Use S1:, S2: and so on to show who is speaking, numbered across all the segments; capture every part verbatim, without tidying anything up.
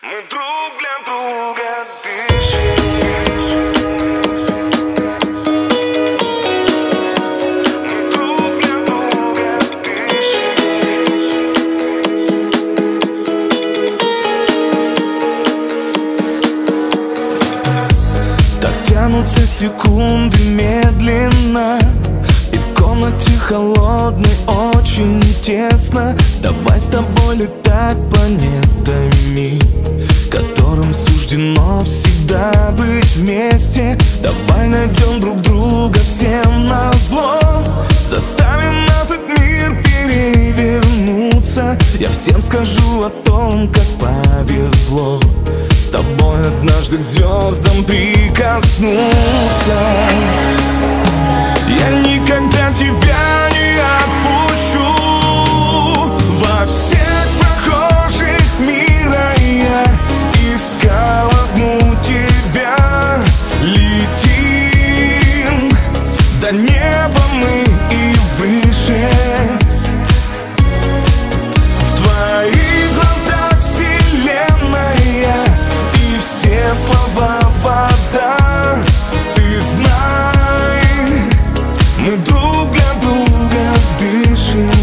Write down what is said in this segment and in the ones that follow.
S1: Мы друг для друга дышим. Мы друг для друга дышим.
S2: Так тянутся секунды медленно, и в комнате холодной очень тесно. Давай с тобой летать планетами, которым суждено всегда быть вместе. Давай найдем друг друга всем назло, заставим этот мир перевернуться. Я всем скажу о том, как повезло с тобой однажды к звездам прикоснуться. Я никогда тебя не отпущу. Во всех прохожих мира я искал одну тебя. Летим до неба мы и выше. В твоих глазах вселенная и все слова вода. Ты знай, мы друг для друга дышим.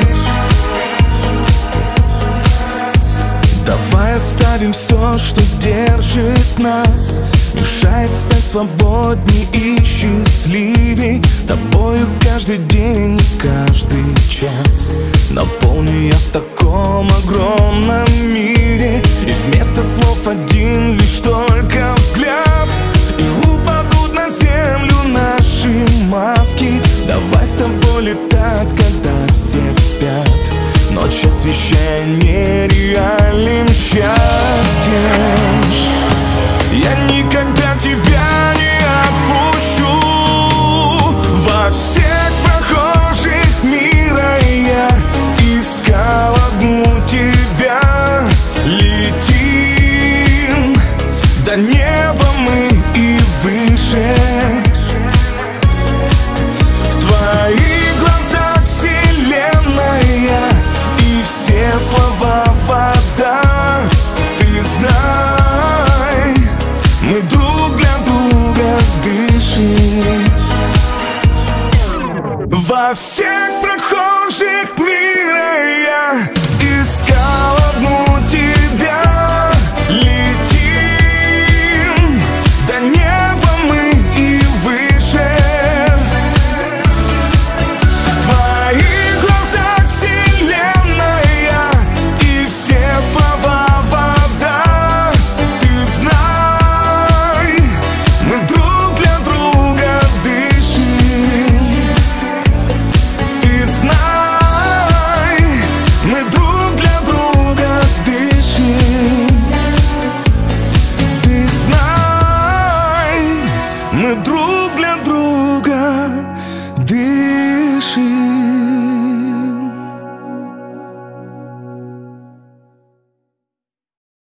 S2: Давай оставим все, что держит нас, мешает стать свободней и счастливей. Тобою каждый день и каждый час наполню я в таком огромном мире.